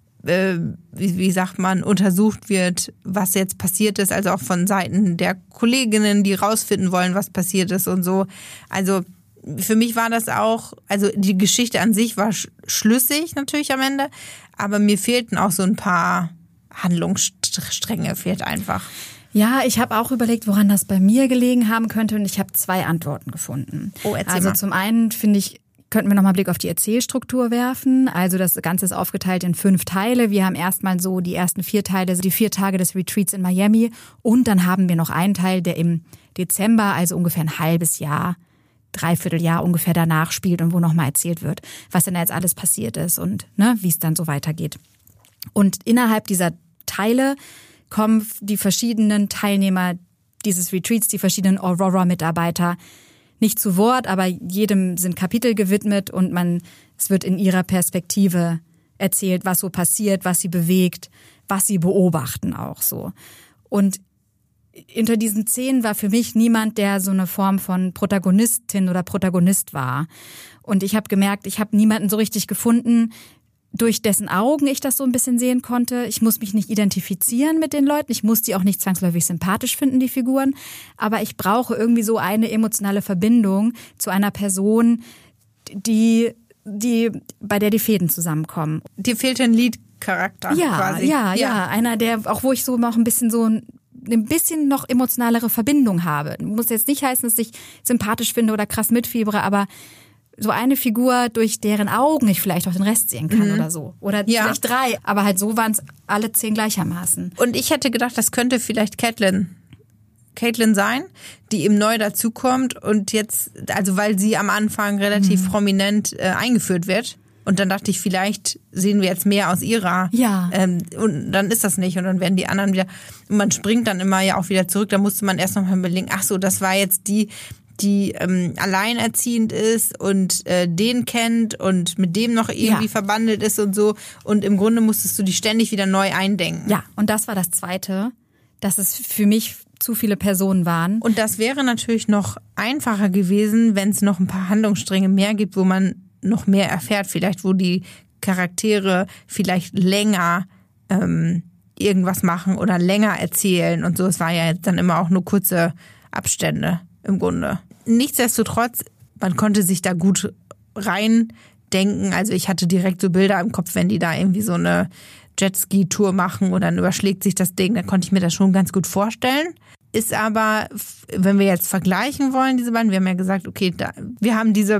wie sagt man, untersucht wird, was jetzt passiert ist, also auch von Seiten der Kolleginnen, die rausfinden wollen, was passiert ist und so. Also für mich war das auch, also die Geschichte an sich war schlüssig natürlich am Ende, aber mir fehlten auch so ein paar Handlungsstränge, fehlt einfach. Ja, ich habe auch überlegt, woran das bei mir gelegen haben könnte und ich habe 2 Antworten gefunden. Oh, erzähl also mal. Zum einen finde ich, könnten wir nochmal einen Blick auf die Erzählstruktur werfen. Also das Ganze ist aufgeteilt in 5 Teile. Wir haben erstmal so die ersten 4 Teile, die 4 Tage des Retreats in Miami und dann haben wir noch einen Teil, der im Dezember, also ungefähr ein halbes Jahr, 3/4 Jahr ungefähr danach spielt und wo nochmal erzählt wird, was denn da jetzt alles passiert ist und wie es dann so weitergeht. Und innerhalb dieser Teile kommen die verschiedenen Teilnehmer dieses Retreats, die verschiedenen Aurora-Mitarbeiter nicht zu Wort, aber jedem sind Kapitel gewidmet und es wird in ihrer Perspektive erzählt, was so passiert, was sie bewegt, was sie beobachten auch so. Und unter diesen 10 war für mich niemand, der so eine Form von Protagonistin oder Protagonist war. Und ich habe gemerkt, ich habe niemanden so richtig gefunden, durch dessen Augen ich das so ein bisschen sehen konnte. Ich muss mich nicht identifizieren mit den Leuten. Ich muss die auch nicht zwangsläufig sympathisch finden, die Figuren. Aber ich brauche irgendwie so eine emotionale Verbindung zu einer Person, bei der die Fäden zusammenkommen. Dir fehlte ein Lead-Charakter quasi. Ja. Einer, der, auch wo ich so noch ein bisschen noch emotionalere Verbindung habe. Muss jetzt nicht heißen, dass ich sympathisch finde oder krass mitfiebere, aber so eine Figur, durch deren Augen ich vielleicht auch den Rest sehen kann oder so. Oder vielleicht 3, aber halt so waren es alle 10 gleichermaßen. Und ich hätte gedacht, das könnte vielleicht Caitlin sein, die eben neu dazukommt und jetzt, also weil sie am Anfang relativ prominent eingeführt wird. Und dann dachte ich, vielleicht sehen wir jetzt mehr aus ihrer. Ja. Und dann ist das nicht. Und dann werden die anderen wieder. Und man springt dann immer ja auch wieder zurück. Da musste man erst noch mal überlegen, ach so, das war jetzt die die alleinerziehend ist und den kennt und mit dem noch irgendwie verbandelt ist und so. Und im Grunde musstest du die ständig wieder neu eindenken. Ja, und das war das Zweite, dass es für mich zu viele Personen waren. Und das wäre natürlich noch einfacher gewesen, wenn es noch ein paar Handlungsstränge mehr gibt, wo man noch mehr erfährt, vielleicht wo die Charaktere vielleicht länger irgendwas machen oder länger erzählen und so. Es war ja dann immer auch nur kurze Abstände im Grunde. Nichtsdestotrotz, man konnte sich da gut reindenken. Also ich hatte direkt so Bilder im Kopf, wenn die da irgendwie so eine Jetski-Tour machen und dann überschlägt sich das Ding, dann konnte ich mir das schon ganz gut vorstellen. Ist aber, wenn wir jetzt vergleichen wollen, diese beiden, wir haben ja gesagt, okay, wir haben diese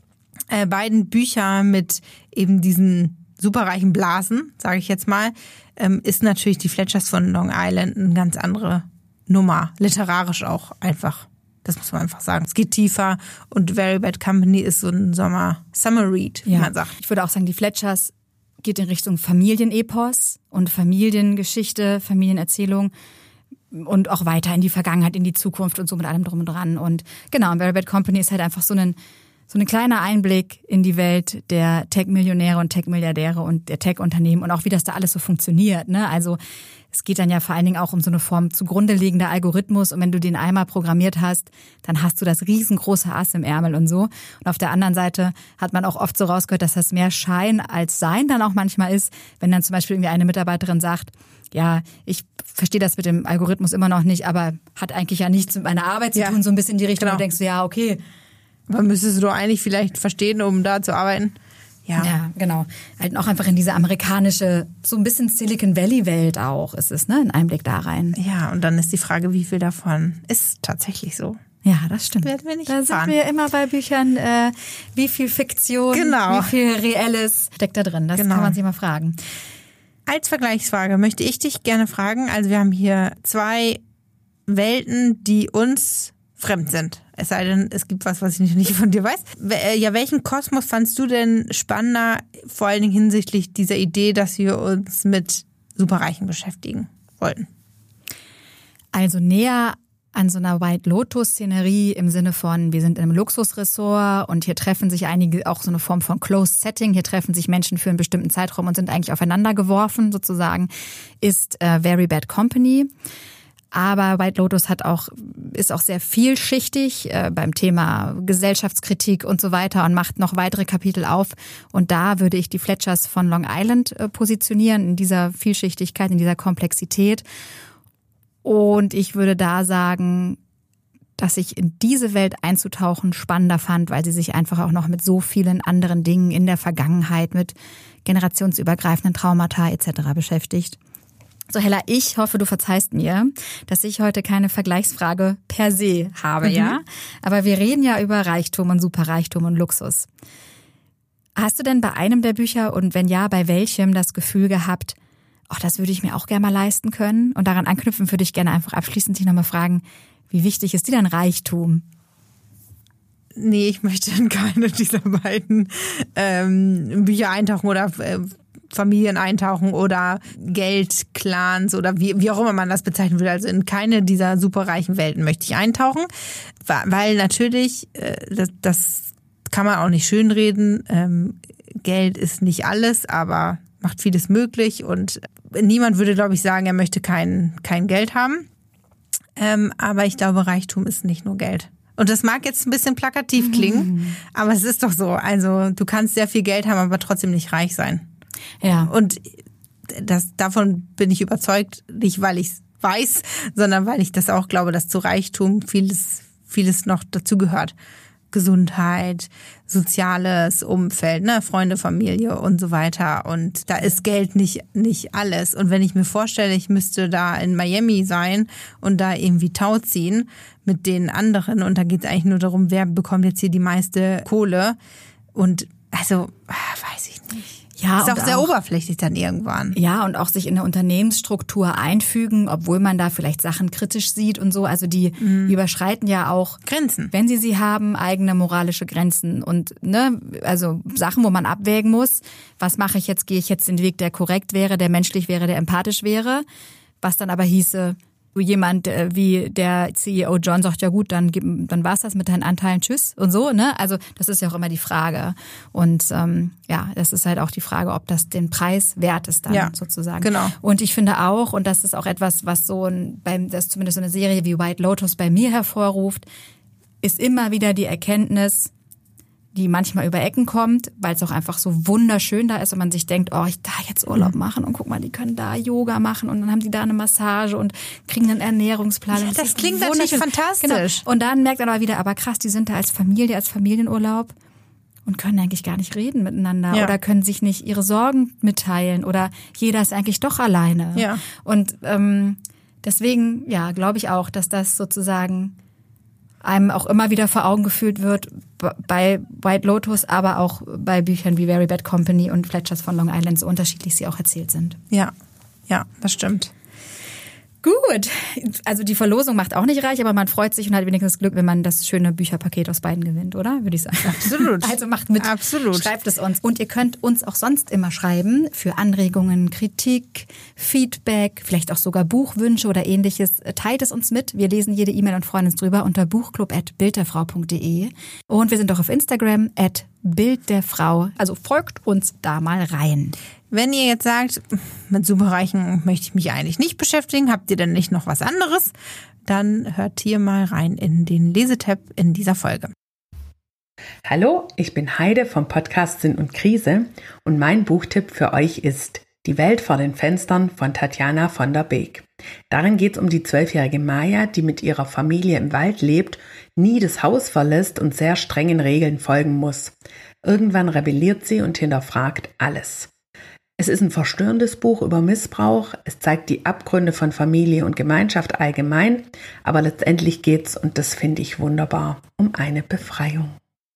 beiden Bücher mit eben diesen superreichen Blasen, sage ich jetzt mal, ist natürlich die Fletchers von Long Island eine ganz andere Nummer, literarisch auch einfach. Das muss man einfach sagen. Es geht tiefer und Very Bad Company ist so ein Summer Read, wie man sagt. Ich würde auch sagen, die Fletchers geht in Richtung Familienepos und Familiengeschichte, Familienerzählung und auch weiter in die Vergangenheit, in die Zukunft und so mit allem drum und dran. Und genau, Very Bad Company ist halt einfach so ein kleiner Einblick in die Welt der Tech-Millionäre und Tech-Milliardäre und der Tech-Unternehmen und auch wie das da alles so funktioniert, ne? Also es geht dann ja vor allen Dingen auch um so eine Form zugrunde liegender Algorithmus und wenn du den einmal programmiert hast, dann hast du das riesengroße Ass im Ärmel und so. Und auf der anderen Seite hat man auch oft so rausgehört, dass das mehr Schein als Sein dann auch manchmal ist, wenn dann zum Beispiel irgendwie eine Mitarbeiterin sagt, ja, ich verstehe das mit dem Algorithmus immer noch nicht, aber hat eigentlich ja nichts mit meiner Arbeit zu tun, so ein bisschen in die Richtung, wo du denkst, ja, okay. Aber müsstest du eigentlich vielleicht verstehen, um da zu arbeiten? Ja, genau. Halt auch einfach in diese amerikanische, so ein bisschen Silicon Valley-Welt auch ist es, ne? Ein Einblick da rein. Ja, und dann ist die Frage, wie viel davon ist tatsächlich so? Ja, das stimmt. Werden wir nicht da erfahren. Sind wir immer bei Büchern, wie viel Fiktion, wie viel Reelles steckt da drin. Das kann man sich mal fragen. Als Vergleichsfrage möchte ich dich gerne fragen, also wir haben hier zwei Welten, die uns fremd sind. Es sei denn, es gibt was ich nicht von dir weiß. Ja, welchen Kosmos fandst du denn spannender, vor allen Dingen hinsichtlich dieser Idee, dass wir uns mit Superreichen beschäftigen wollten? Also näher an so einer White Lotus-Szenerie im Sinne von, wir sind in einem Luxusressort und hier treffen sich einige, auch so eine Form von Closed Setting, hier treffen sich Menschen für einen bestimmten Zeitraum und sind eigentlich aufeinander geworfen sozusagen, ist Very Bad Company. Aber White Lotus ist auch sehr vielschichtig beim Thema Gesellschaftskritik und so weiter und macht noch weitere Kapitel auf. Und da würde ich die Fletchers von Long Island positionieren, in dieser Vielschichtigkeit, in dieser Komplexität. Und ich würde da sagen, dass ich in diese Welt einzutauchen spannender fand, weil sie sich einfach auch noch mit so vielen anderen Dingen in der Vergangenheit, mit generationsübergreifenden Traumata etc. beschäftigt. So Hella, ich hoffe, du verzeihst mir, dass ich heute keine Vergleichsfrage per se habe, ja? Aber wir reden ja über Reichtum und Superreichtum und Luxus. Hast du denn bei einem der Bücher und wenn ja, bei welchem das Gefühl gehabt, ach, das würde ich mir auch gerne mal leisten können? Und daran anknüpfen würde ich gerne einfach abschließend dich nochmal fragen, wie wichtig ist dir denn Reichtum? Nee, ich möchte in keine dieser beiden Bücher eintauchen oder Familien eintauchen oder Geldclans oder wie auch immer man das bezeichnen will. Also in keine dieser superreichen Welten möchte ich eintauchen, weil natürlich, das kann man auch nicht schönreden, Geld ist nicht alles, aber macht vieles möglich und niemand würde, glaube ich, sagen, er möchte kein Geld haben. Aber ich glaube, Reichtum ist nicht nur Geld. Und das mag jetzt ein bisschen plakativ klingen, aber es ist doch so. Also du kannst sehr viel Geld haben, aber trotzdem nicht reich sein. Ja. Und davon bin ich überzeugt, nicht weil ich es weiß, sondern weil ich das auch glaube, dass zu Reichtum vieles noch dazu gehört. Gesundheit, soziales Umfeld, ne, Freunde, Familie und so weiter. Und da ist Geld nicht alles. Und wenn ich mir vorstelle, ich müsste da in Miami sein und da irgendwie Tau ziehen mit den anderen und da geht es eigentlich nur darum, wer bekommt jetzt hier die meiste Kohle. Und also, weiß ich nicht. Ja, ist auch sehr oberflächlich dann irgendwann. Ja, und auch sich in eine Unternehmensstruktur einfügen, obwohl man da vielleicht Sachen kritisch sieht und so. Also die überschreiten ja auch Grenzen. Wenn sie haben, eigene moralische Grenzen und ne, also Sachen, wo man abwägen muss. Was mache ich jetzt? Gehe ich jetzt den Weg, der korrekt wäre, der menschlich wäre, der empathisch wäre? Was dann aber hieße, jemand wie der CEO John sagt, ja gut, dann war es das mit deinen Anteilen, tschüss und so, ne? Also das ist ja auch immer die Frage. Und das ist halt auch die Frage, ob das den Preis wert ist dann sozusagen. Genau. Und ich finde auch, und das ist auch etwas, was das zumindest so eine Serie wie White Lotus bei mir hervorruft, ist immer wieder die Erkenntnis, die manchmal über Ecken kommt, weil es auch einfach so wunderschön da ist und man sich denkt, oh, ich da jetzt Urlaub machen und guck mal, die können da Yoga machen und dann haben die da eine Massage und kriegen einen Ernährungsplan. Ja, das klingt natürlich fantastisch. Genau. Und dann merkt man aber wieder, aber krass, die sind da als Familie, als Familienurlaub und können eigentlich gar nicht reden miteinander oder können sich nicht ihre Sorgen mitteilen oder jeder ist eigentlich doch alleine. Ja. Und deswegen, glaube ich auch, dass das sozusagen einem auch immer wieder vor Augen geführt wird bei White Lotus, aber auch bei Büchern wie Very Bad Company und Fletchers von Long Island, so unterschiedlich sie auch erzählt sind. Ja, das stimmt. Gut, also die Verlosung macht auch nicht reich, aber man freut sich und hat wenigstens Glück, wenn man das schöne Bücherpaket aus beiden gewinnt, oder? Würde ich sagen. Absolut. Also macht mit. Absolut. Schreibt es uns. Und ihr könnt uns auch sonst immer schreiben für Anregungen, Kritik, Feedback, vielleicht auch sogar Buchwünsche oder ähnliches. Teilt es uns mit. Wir lesen jede E-Mail und freuen uns drüber unter buchclub@bildderfrau.de. Und wir sind auch auf Instagram @bildderfrau. Also folgt uns da mal rein. Wenn ihr jetzt sagt, mit Superreichen möchte ich mich eigentlich nicht beschäftigen, habt ihr denn nicht noch was anderes? Dann hört hier mal rein in den Lesetab in dieser Folge. Hallo, ich bin Heide vom Podcast Sinn und Krise und mein Buchtipp für euch ist Die Welt vor den Fenstern von Tatjana von der Beek. Darin geht es um die 12-jährige Maya, die mit ihrer Familie im Wald lebt, nie das Haus verlässt und sehr strengen Regeln folgen muss. Irgendwann rebelliert sie und hinterfragt alles. Es ist ein verstörendes Buch über Missbrauch, es zeigt die Abgründe von Familie und Gemeinschaft allgemein, aber letztendlich geht's, und das finde ich wunderbar, um eine Befreiung.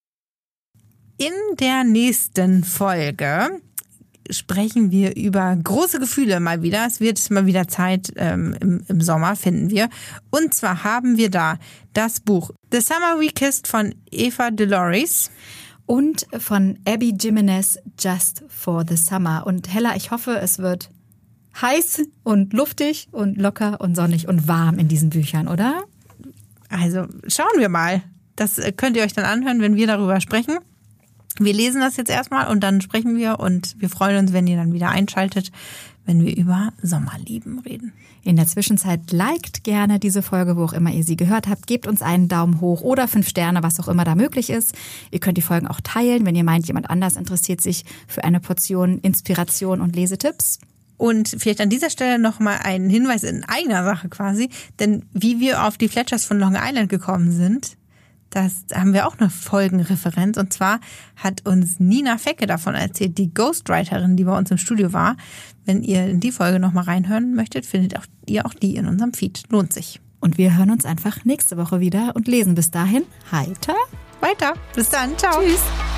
In der nächsten Folge sprechen wir über große Gefühle mal wieder. Es wird mal wieder Zeit im Sommer, finden wir. Und zwar haben wir da das Buch The Summer We Kissed von Eva Deloris. Und von Abby Jimenez, Just for the Summer. Und Hella, ich hoffe, es wird heiß und luftig und locker und sonnig und warm in diesen Büchern, oder? Also schauen wir mal. Das könnt ihr euch dann anhören, wenn wir darüber sprechen. Wir lesen das jetzt erstmal und dann sprechen wir und wir freuen uns, wenn ihr dann wieder einschaltet, wenn wir über Sommerlieben reden. In der Zwischenzeit liked gerne diese Folge, wo auch immer ihr sie gehört habt. Gebt uns einen Daumen hoch oder 5 Sterne, was auch immer da möglich ist. Ihr könnt die Folgen auch teilen, wenn ihr meint, jemand anders interessiert sich für eine Portion Inspiration und Lesetipps. Und vielleicht an dieser Stelle nochmal ein Hinweis in eigener Sache quasi. Denn wie wir auf die Fletchers von Long Island gekommen sind, das haben wir auch eine Folgenreferenz. Und zwar hat uns Nina Fecke davon erzählt, die Ghostwriterin, die bei uns im Studio war. Wenn ihr in die Folge nochmal reinhören möchtet, findet ihr auch die in unserem Feed. Lohnt sich. Und wir hören uns einfach nächste Woche wieder und lesen bis dahin heiter weiter. Bis dann. Ciao. Tschüss.